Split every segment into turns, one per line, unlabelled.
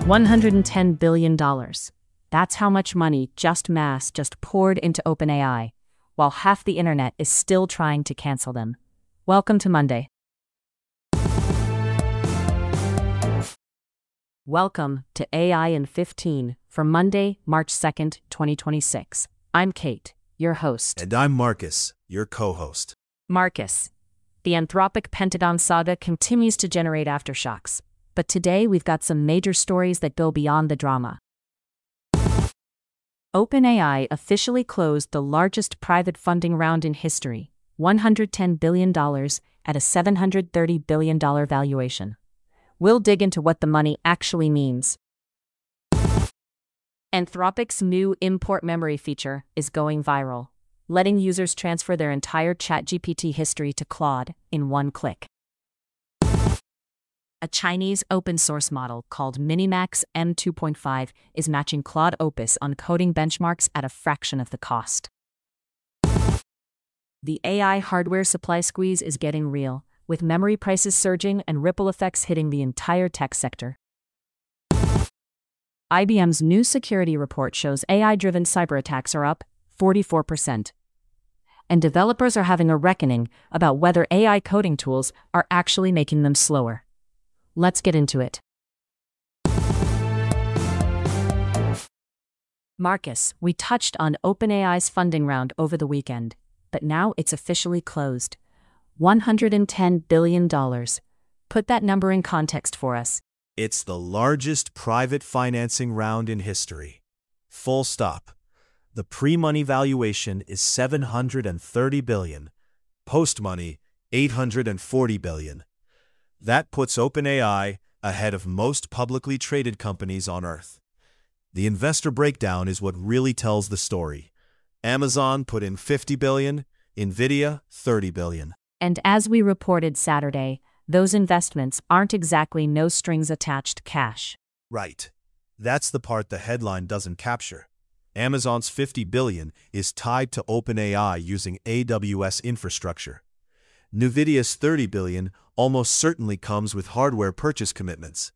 $110 billion. That's how much money just poured into OpenAI, while half the internet is still trying to cancel them. Welcome to Monday. Welcome to AI in 15 for Monday, March 2nd, 2026. I'm Kate, your host.
And I'm Marcus, your co-host.
Marcus, the Anthropic Pentagon saga continues to generate aftershocks, but today we've got some major stories that go beyond the drama. OpenAI officially closed the largest private funding round in history, $110 billion at a $730 billion valuation. We'll dig into what the money actually means. Anthropic's new import memory feature is going viral, letting users transfer their entire ChatGPT history to Claude in one click. A Chinese open-source model called Minimax M2.5 is matching Claude Opus on coding benchmarks at a fraction of the cost. The AI hardware supply squeeze is getting real, with memory prices surging and ripple effects hitting the entire tech sector. IBM's new security report shows AI-driven cyberattacks are up 44%. And developers are having a reckoning about whether AI coding tools are actually making them slower. Let's get into it. Marcus, we touched on OpenAI's funding round over the weekend, but now it's officially closed. $110 billion. Put that number in context for us.
It's the largest private financing round in history. Full stop. The pre-money valuation is $730 billion. Post-money, $840 billion. That puts OpenAI ahead of most publicly traded companies on Earth. The investor breakdown is what really tells the story. Amazon put in $50 billion, NVIDIA $30 billion.
And as we reported Saturday, those investments aren't exactly no-strings-attached cash.
Right. That's the part the headline doesn't capture. Amazon's $50 billion is tied to OpenAI using AWS infrastructure. NVIDIA's $30 billion almost certainly comes with hardware purchase commitments.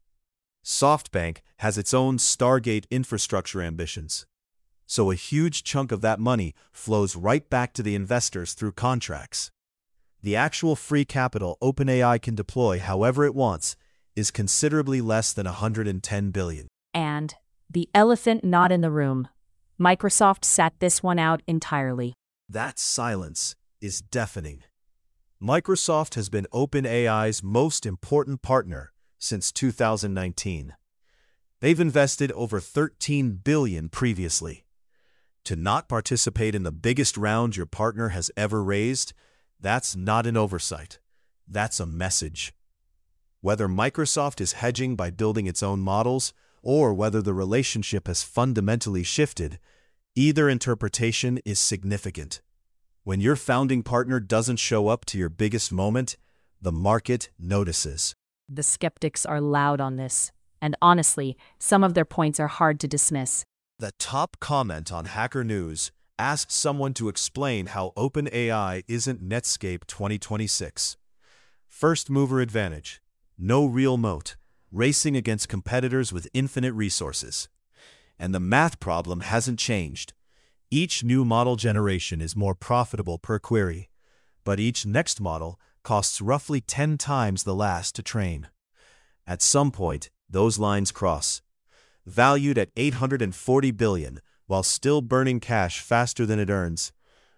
SoftBank has its own Stargate infrastructure ambitions. So a huge chunk of that money flows right back to the investors through contracts. The actual free capital OpenAI can deploy however it wants is considerably less than $110 billion.
And the elephant not in the room. Microsoft sat this one out entirely.
That silence is deafening. Microsoft has been OpenAI's most important partner since 2019. They've invested over $13 billion previously. To not participate in the biggest round your partner has ever raised, that's not an oversight. That's a message. Whether Microsoft is hedging by building its own models, or whether the relationship has fundamentally shifted, either interpretation is significant. When your founding partner doesn't show up to your biggest moment, the market notices.
The skeptics are loud on this, and honestly, some of their points are hard to dismiss.
The top comment on Hacker News asked someone to explain how OpenAI isn't Netscape 2026. First mover advantage, no real moat, racing against competitors with infinite resources. And the math problem hasn't changed. Each new model generation is more profitable per query, but each next model costs roughly 10 times the last to train. At some point, those lines cross. Valued at $840 billion, while still burning cash faster than it earns,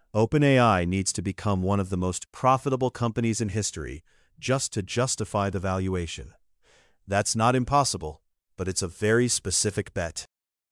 OpenAI needs to become one of the most profitable companies in history just to justify the valuation. That's not impossible, but it's a very specific bet.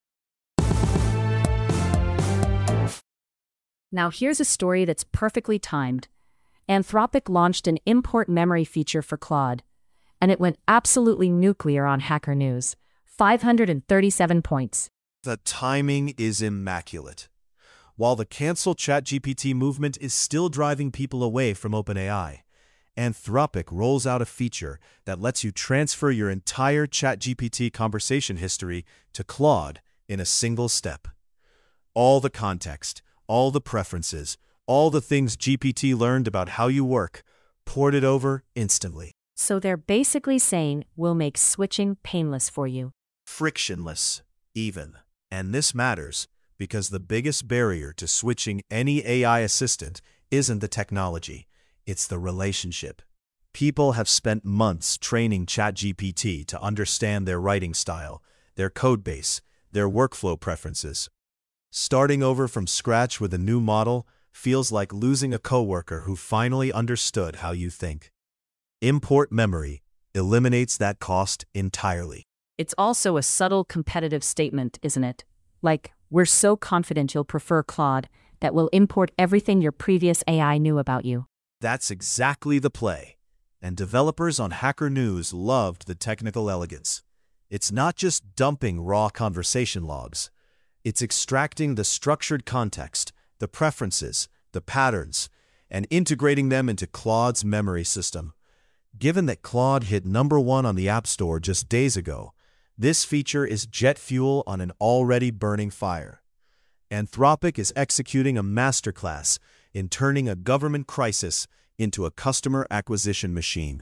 Now here's a story that's perfectly timed. Anthropic launched an import memory feature for Claude, and it went absolutely nuclear on Hacker News. 537 points.
The timing is immaculate. While the cancel ChatGPT movement is still driving people away from OpenAI, Anthropic rolls out a feature that lets you transfer your entire ChatGPT conversation history to Claude in a single step. All the context, all the preferences, all the things GPT learned about how you work, ported over instantly.
So they're basically saying, we'll make switching painless for you.
frictionless, even. And this matters because the biggest barrier to switching any AI assistant isn't the technology, it's the relationship. People have spent months training ChatGPT to understand their writing style, their codebase, their workflow preferences. Starting over from scratch with a new model feels like losing a coworker who finally understood how you think. Import memory eliminates that cost entirely.
It's also a subtle competitive statement, isn't it? Like, we're so confident you'll prefer Claude that we'll import everything your previous AI knew about you.
That's exactly the play. And developers on Hacker News loved the technical elegance. It's not just dumping raw conversation logs. It's extracting the structured context, the preferences, the patterns, and integrating them into Claude's memory system. Given that Claude hit #1 on the App Store just days ago, this feature is jet fuel on an already burning fire. Anthropic is executing a masterclass in turning a government crisis into a customer acquisition machine.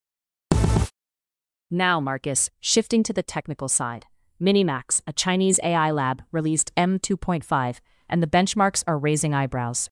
Now, Marcus, shifting to the technical side. Minimax, a Chinese AI lab, released M2.5, and the benchmarks are raising eyebrows.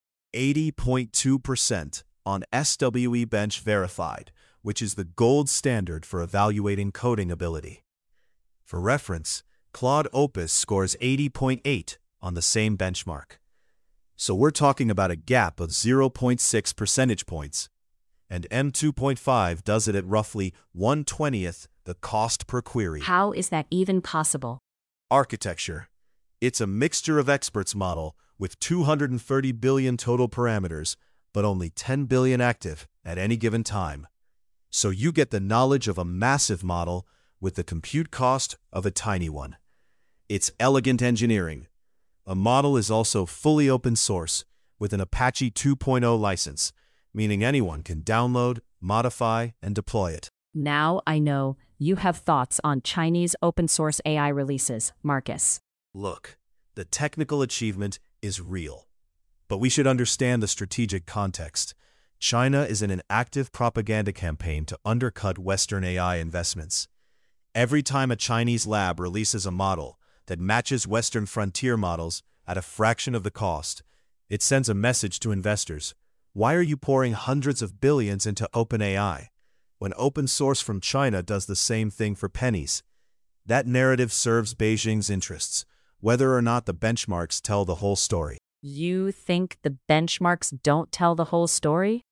80.2% on SWE Bench Verified, which is the gold standard for evaluating coding ability. For reference, Claude Opus scores 80.8 on the same benchmark. So we're talking about a gap of 0.6 percentage points, and M2.5 does it at roughly 1/20th the cost per query.
How is that even possible?
Architecture. It's a mixture of experts model with 230 billion total parameters, but only 10 billion active at any given time. So you get the knowledge of a massive model with the compute cost of a tiny one. It's elegant engineering. A model is also fully open source with an Apache 2.0 license, meaning anyone can download, modify, and deploy it.
Now I know you have thoughts on Chinese open source AI releases, Marcus.
Look, the technical achievement is real. But we should understand the strategic context. China is in an active propaganda campaign to undercut Western AI investments. Every time a Chinese lab releases a model that matches Western frontier models at a fraction of the cost, it sends a message to investors. Why are you pouring hundreds of billions into OpenAI when open source from China does the same thing for pennies? That narrative serves Beijing's interests, whether or not the benchmarks tell the whole story.
You think the benchmarks don't tell the whole story?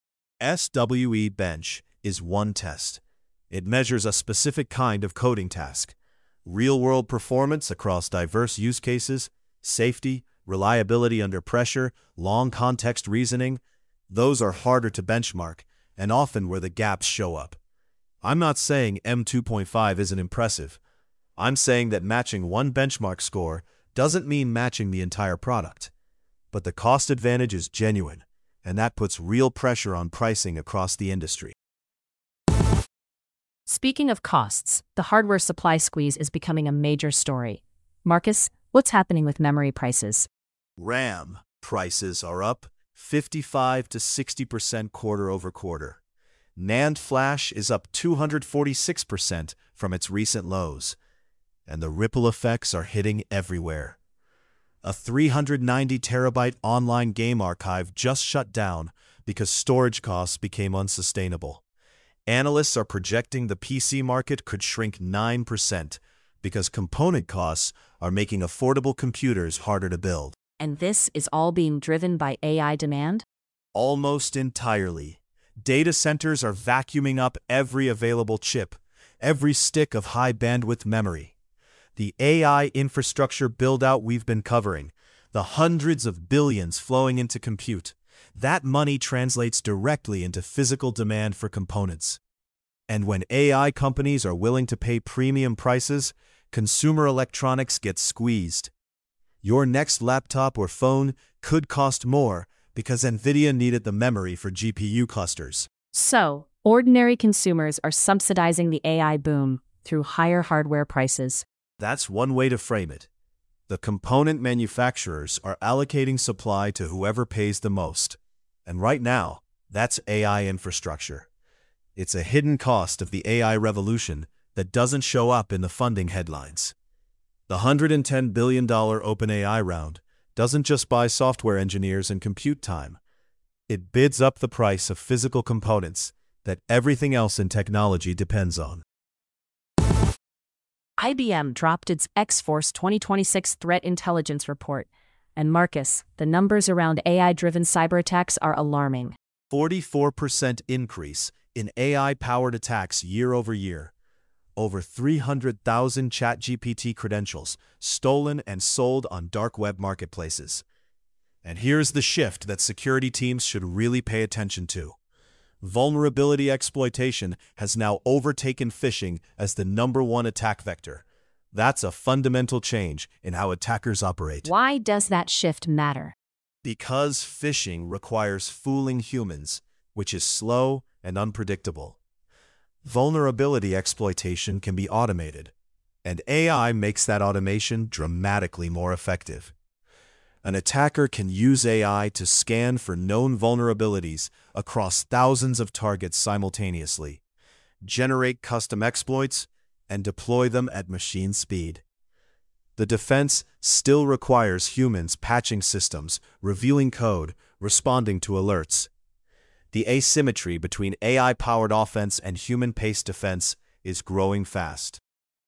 SWE Bench is one test. It measures a specific kind of coding task. Real-world performance across diverse use cases, safety, reliability under pressure, long context reasoning, those are harder to benchmark and often where the gaps show up. I'm not saying M2.5 isn't impressive. I'm saying that matching one benchmark score doesn't mean matching the entire product. But the cost advantage is genuine, and that puts real pressure on pricing across the industry.
Speaking of costs, the hardware supply squeeze is becoming a major story. Marcus, what's happening with memory prices?
RAM prices are up 55 to 60% quarter over quarter. NAND flash is up 246% from its recent lows. And the ripple effects are hitting everywhere. A 390 terabyte online game archive just shut down because storage costs became unsustainable. Analysts are projecting the PC market could shrink 9% because component costs are making affordable computers harder to build.
And this is all being driven by AI demand?
Almost entirely. Data centers are vacuuming up every available chip, every stick of high bandwidth memory. The AI infrastructure build-out we've been covering, the hundreds of billions flowing into compute, that money translates directly into physical demand for components. And when AI companies are willing to pay premium prices, consumer electronics gets squeezed. Your next laptop or phone could cost more because NVIDIA needed the memory for GPU clusters.
So, ordinary consumers are subsidizing the AI boom through higher hardware prices.
That's one way to frame it. The component manufacturers are allocating supply to whoever pays the most. And right now, that's AI infrastructure. It's a hidden cost of the AI revolution that doesn't show up in the funding headlines. The $110 billion OpenAI round doesn't just buy software engineers and compute time. It bids up the price of physical components that everything else in technology depends on.
IBM dropped its X-Force 2026 Threat Intelligence Report. And Marcus, the numbers around AI-driven cyberattacks are alarming.
44% increase in AI-powered attacks year over year. Over 300,000 ChatGPT credentials stolen and sold on dark web marketplaces. And here's the shift that security teams should really pay attention to. Vulnerability exploitation has now overtaken phishing as the #1 attack vector. That's a fundamental change in how attackers operate.
Why does that shift matter?
Because phishing requires fooling humans, which is slow and unpredictable. Vulnerability exploitation can be automated, and AI makes that automation dramatically more effective. An attacker can use AI to scan for known vulnerabilities across thousands of targets simultaneously, generate custom exploits, and deploy them at machine speed. The defense still requires humans patching systems, reviewing code, responding to alerts. The asymmetry between AI-powered offense and human-paced defense is growing fast.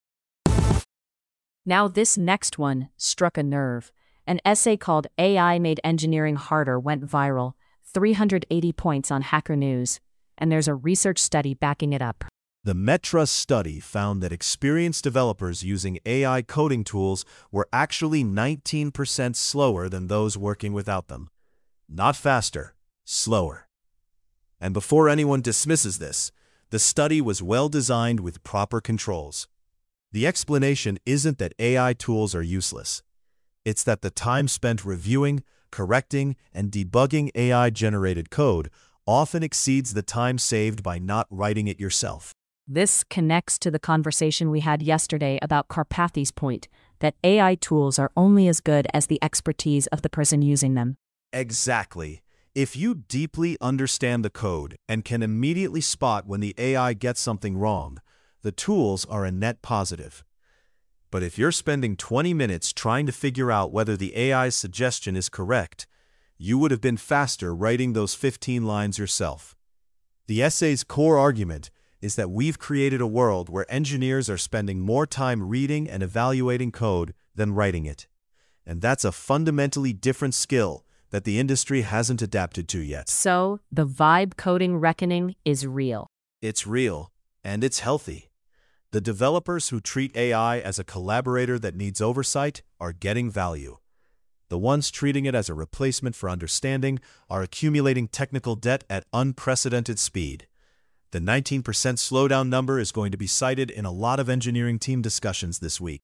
Now this next one struck a nerve. An essay called AI Made Engineering Harder went viral, 380 points on Hacker News, and there's a research study backing it up.
The Metra study found that experienced developers using AI coding tools were actually 19% slower than those working without them. Not faster, slower. And before anyone dismisses this, the study was well designed with proper controls. The explanation isn't that AI tools are useless. It's that the time spent reviewing, correcting, and debugging AI-generated code often exceeds the time saved by not writing it yourself.
This connects to the conversation we had yesterday about Karpathy's point that AI tools are only as good as the expertise of the person using them.
Exactly. If you deeply understand the code and can immediately spot when the AI gets something wrong, the tools are a net positive. But if you're spending 20 minutes trying to figure out whether the AI's suggestion is correct, you would have been faster writing those 15 lines yourself. The essay's core argument is that we've created a world where engineers are spending more time reading and evaluating code than writing it. And that's a fundamentally different skill that the industry hasn't adapted to yet.
So, the vibe coding reckoning is real.
It's real, and it's healthy. The developers who treat AI as a collaborator that needs oversight are getting value. The ones treating it as a replacement for understanding are accumulating technical debt at unprecedented speed. The 19% slowdown number is going to be cited in a lot of engineering team discussions this week.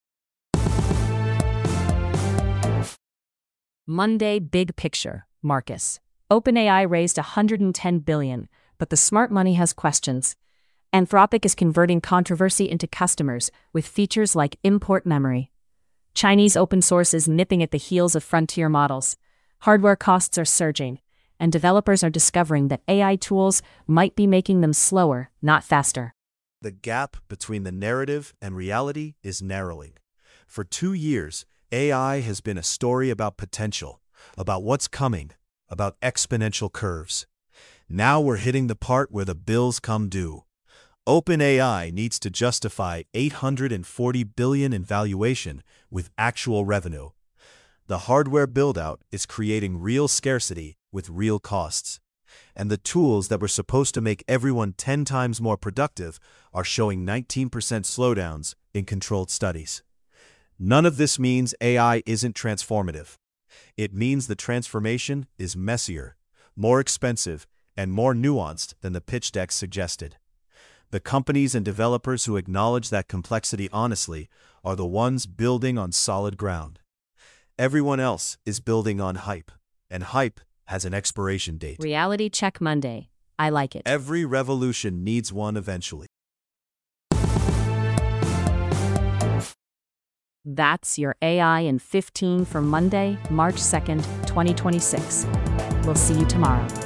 Monday big picture, Marcus. OpenAI raised $110 billion, but the smart money has questions. Anthropic is converting controversy into customers with features like import memory. Chinese open source is nipping at the heels of frontier models. Hardware costs are surging, and developers are discovering that AI tools might be making them slower, not faster.
The gap between the narrative and reality is narrowing. For 2 years, AI has been a story about potential, about what's coming, about exponential curves. Now we're hitting the part where the bills come due. OpenAI needs to justify $840 billion in valuation with actual revenue. The hardware build-out is creating real scarcity with real costs. And the tools that were supposed to make everyone 10 times more productive are showing 19% slowdowns in controlled studies. None of this means AI isn't transformative. It means the transformation is messier, more expensive, and more nuanced than the pitch deck suggested. The companies and developers who acknowledge that complexity honestly are the ones building on solid ground. Everyone else is building on hype, and hype has an expiration date.
Reality check Monday. I like it.
Every revolution needs one eventually.
That's your AI in 15 for Monday, March 2nd, 2026. We'll see you tomorrow.